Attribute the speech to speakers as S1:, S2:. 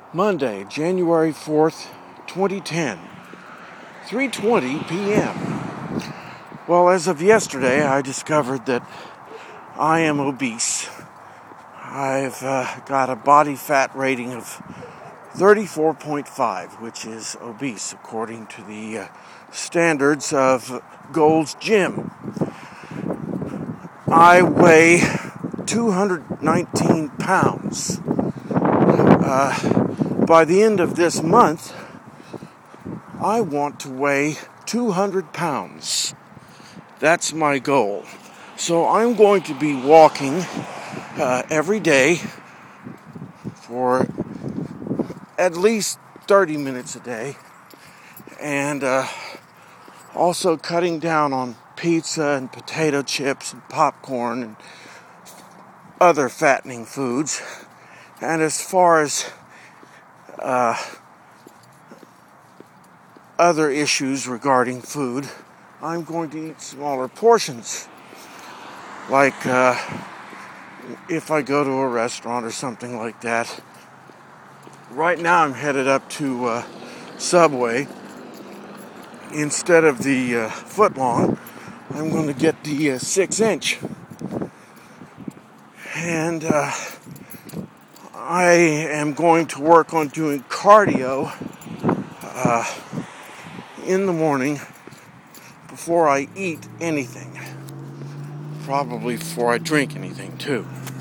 S1: Monday, January 4th, 2010, 3:20 p.m. Well, as of yesterday, I discovered that I am obese. I've got a body fat rating of 34.5, which is obese according to the standards of Gold's Gym. I weigh 219 pounds. By the end of this month, I want to weigh 200 pounds. That's my goal. So I'm going to be walking every day for at least 30 minutes a day, and also cutting down on pizza and potato chips and popcorn and other fattening foods. And as far as other issues regarding food, I'm going to eat smaller portions. Like if I go to a restaurant or something like that. Right now I'm headed up to Subway. Instead of the footlong, I'm going to get the 6-inch. And I am going to work on doing cardio in the morning before I eat anything. Probably before I drink anything too.